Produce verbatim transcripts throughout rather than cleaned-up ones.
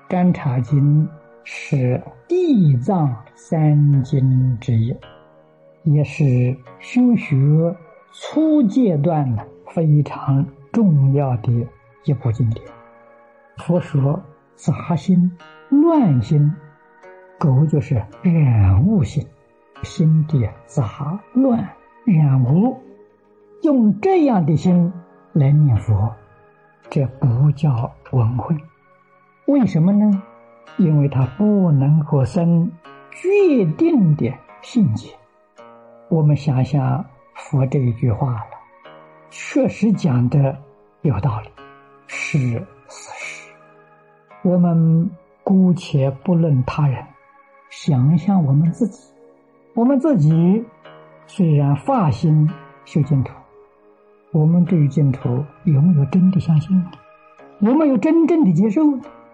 甘茶经是地藏三经之一，也是修学初阶段的非常重要的一部经典。佛说杂心、乱心，垢就是染污心，心地杂乱染污，用这样的心来念佛，这不叫闻慧。为什么呢？因为它不能够生决定的信解。我们想想佛这一句话了，确实讲的有道理，是事实。我们姑且不论他人，想想我们自己，我们自己虽然发心修净土，我们对于净土有没有真的相信？有没有真正的接受？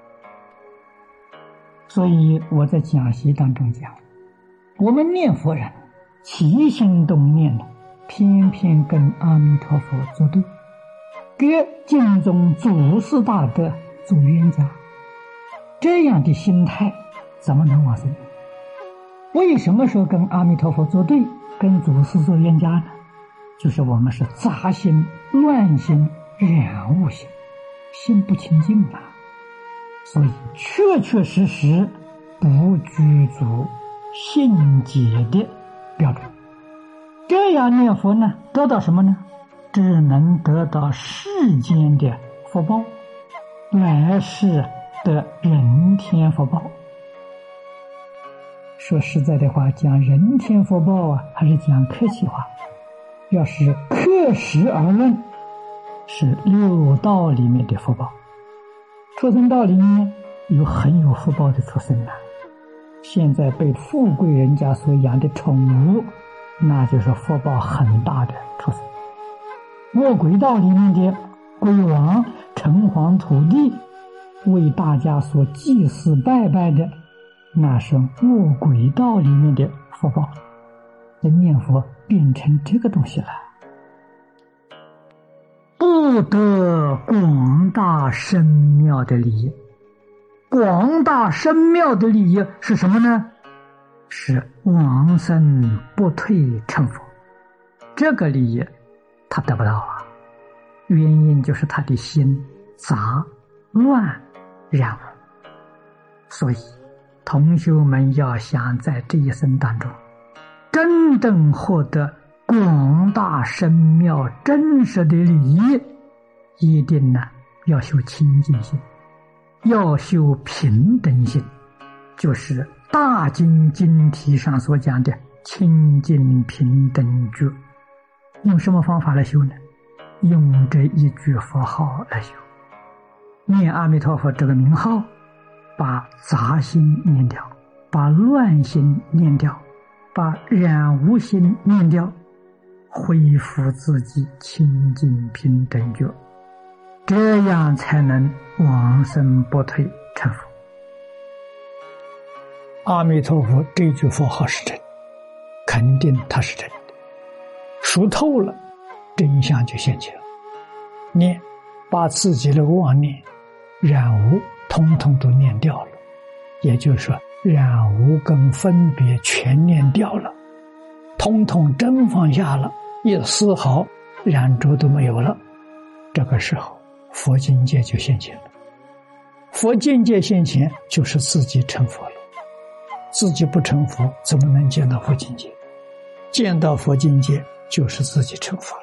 所以我在讲习当中讲，我们念佛人起心动念的，偏偏跟阿弥陀佛作对，跟净宗祖师大德做冤家，这样的心态怎么能往生？为什么说跟阿弥陀佛作对，跟祖师做冤家呢？就是我们是杂心、乱心、染污心，心不清净了，所以确确实实不具足信解的标准。这样念佛呢，得到什么呢？只能得到世间的福报，来世的人天福报。说实在的话，讲人天福报啊，还是讲客气话。要是客实而论，是六道里面的福报。畜生道里面有很有福报的畜生啊，现在被富贵人家所养的宠物，那就是福报很大的畜生。恶鬼道里面的鬼王、城隍、土地为大家所祭祀拜拜的，那是恶鬼道里面的福报。人念佛变成这个东西了，不得广大深妙的利益。广大深妙的利益是什么呢？是往生不退成佛。这个利益他得不到啊，原因就是他的心杂乱染污。所以同学们要想在这一生当中真正获得广大深妙真实的利益，一定呢要修清净心，要修平等心，就是大经经题上所讲的清净平等觉。用什么方法来修呢？用这一句佛号来修，念阿弥陀佛这个名号，把杂心念掉，把乱心念掉，把染污心念掉，恢复自己清净平等觉，这样才能往生不退成佛。阿弥陀佛这句佛号是真，肯定它是真的，熟透了，真相就现前了。念，把自己的妄念、染污统统都念掉了，也就是说染污跟分别全念掉了，统统真放下了，一丝毫染着都没有了。这个时候佛境界就现前了。佛境界现前就是自己成佛了，自己不成佛怎么能见到佛境界？见到佛境界就是自己成佛了。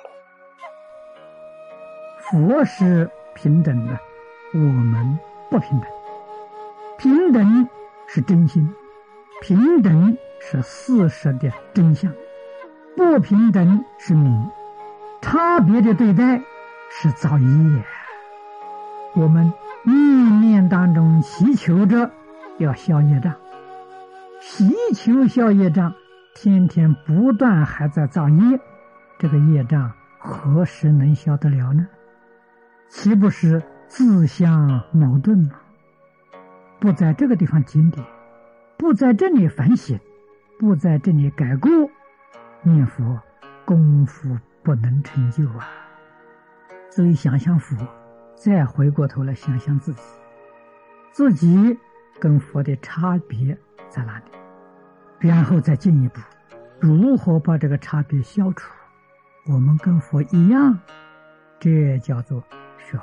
佛是平等的，我们不平等。平等是真心，平等是事实的真相，不平等是名，差别的对待是造业。我们念念当中祈求着要消业障，祈求消业障，天天不断还在造业，这个业障何时能消得了呢？岂不是自相矛盾吗？不在这个地方检点，不在这里反省，不在这里改过，念佛功夫不能成就啊。所以想想佛，再回过头来想想自己， 自己跟佛的差别在哪里，然后再进一步，如何把这个差别消除，我们跟佛一样，这叫做学佛。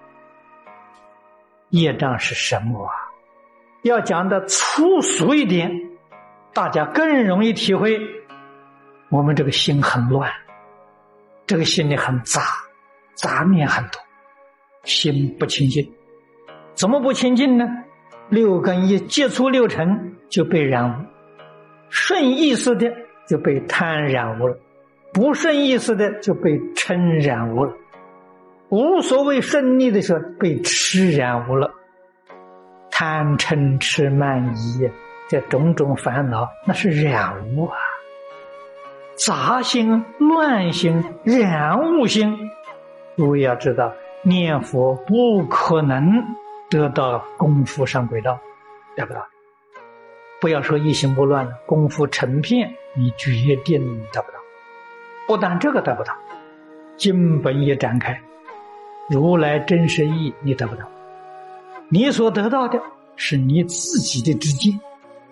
业障是什么啊？要讲的粗俗一点，大家更容易体会。我们这个心很乱，这个心里很杂，杂念很多，心不清净。怎么不清净呢？六根一接触六尘就被染污，顺意识的就被贪染污了，不顺意识的就被嗔染污了，无所谓顺利的时候被痴染污了。贪嗔痴慢疑这种种烦恼，那是染污啊，杂心乱心染污心。诸位要知道，念佛不可能得到功夫上轨道，得不到。不要说一心不乱了，功夫成片你决定得不到。不但这个得不到，经本也展开，如来真实义你得不到。你所得到的是你自己的知见，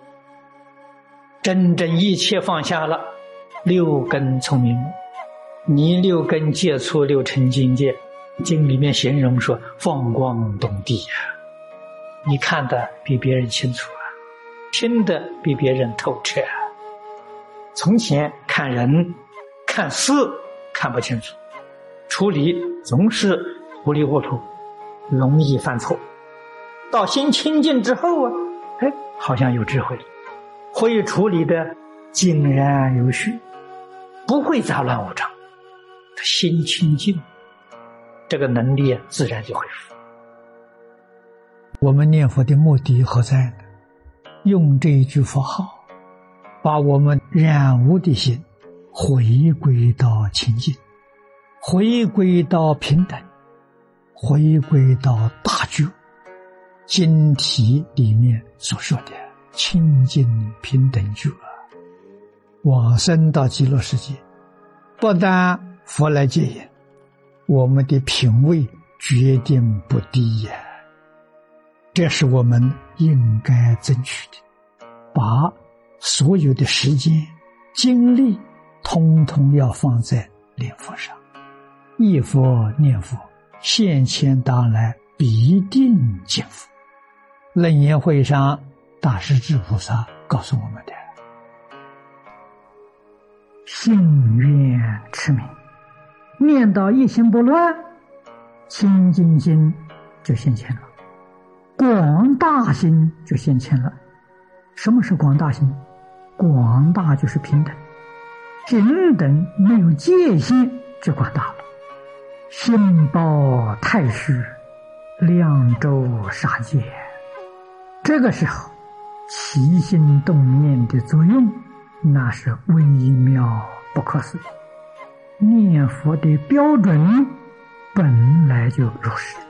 真正一切放下了，六根聪明，你六根接触六尘境界，经里面形容说放光动地啊，你看得比别人清楚啊，听得比别人透彻啊。从前看人看事看不清楚，处理总是糊里糊涂，容易犯错。到心清净之后啊，哎，好像有智慧了，会处理的井然有序，不会杂乱无章。心清净，这个能力自然就恢复。我们念佛的目的何在呢？用这一句佛号，把我们染污的心回归到清净，回归到平等，回归到大觉。经题里面所说的清净平等觉，往生到极乐世界，不但佛来接引，我们的品位决定不低呀。这是我们应该争取的，把所有的时间精力通通要放在念佛上，忆佛念佛，现前当来必定见佛。楞严会上大势至菩萨告诉我们的，信愿持名，念到一心不乱，清净心就现前了，广大心就现前了。什么是广大心？广大就是平等，平等没有界限就广大了。心包太虚，量周杀戒，这个时候起心动念的作用，那是微妙不可思议。念佛的标准本来就如是。